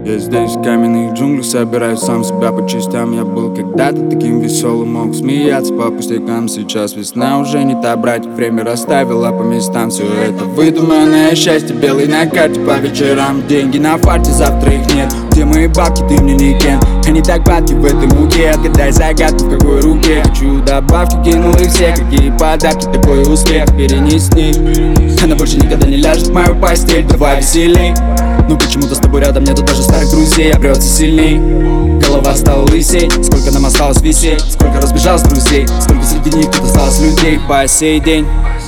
Я здесь в каменных джунглях собираю сам себя по частям. Я был когда-то таким веселым, мог смеяться по пустякам. Сейчас весна уже не та, брать время расставила по местам. Все это выдуманное счастье, белый на карте по вечерам. Деньги на фарте, завтра их нет. Где мои бабки, ты мне не кен. Они так падки в этой муке. Отгадай загадку, в какой руке. Хочу добавки, кинул их все. Какие подарки, такой успех перенести. Она больше никогда не ляжет в мою постель. Давай веселей. Ну почему-то с тобой рядом нету даже старых друзей. Обрется сильней, голова стала лысей. Сколько нам осталось висеть, сколько разбежалось друзей, сколько среди них тут осталось людей по сей день.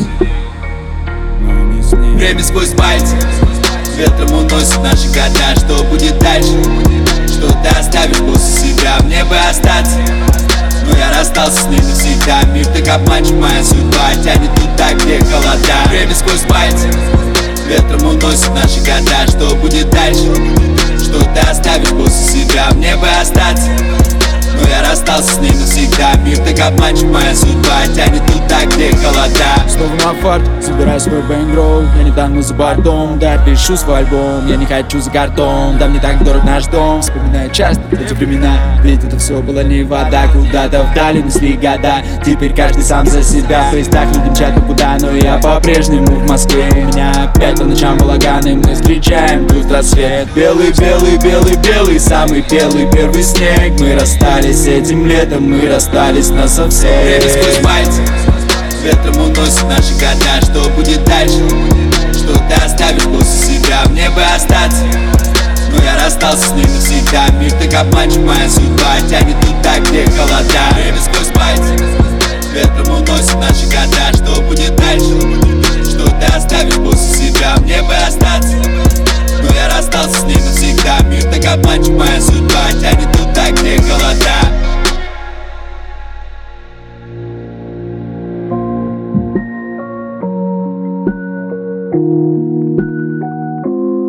Время сквозь пальцы ветром уносит наши года. Что будет дальше? Что ты оставишь после себя? Мне бы остаться, но я расстался с ней навсегда. Мир так обманчив, моя судьба тянет туда, где холода. Время сквозь пальцы ветром уносит наши года. Что будет дальше? Что ты оставишь после себя? Мне бы остаться, но я расстался с ней навсегда. Мир так обманчив, моя судьба тянет туда, где холода. Снова на фарт, собираю свой бэнгроу. Я недавно за бортом, да, пишу свой альбом. Я не хочу за картон, да мне так дорог наш дом. Вспоминаю часто эти времена, ведь это все было не вода. Куда-то вдали несли года, теперь каждый сам за себя. В поездах люди мчат куда, но я по-прежнему в Москве. У меня опять по ночам балаганы, мы встречаем тут рассвет. Белый, белый, белый, белый, самый белый первый снег. Мы расстались этим летом, мы расстались насовсем. Время сквозь пальцы ветром уносит наши года. Что будет дальше? Что ты оставишь после себя? Мне бы остаться, но я расстался с ней навсегда. Мир так обманчив, моя судьба тянет туда, где холода. Время сквозь пальцы ветром уносит наши года. Что будет дальше? Что ты оставишь после себя? Мне бы остаться, но я расстался с ней навсегда. Мир так обманчив, моя судьба тянет туда, где холода.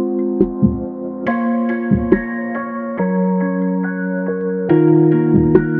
Thank you.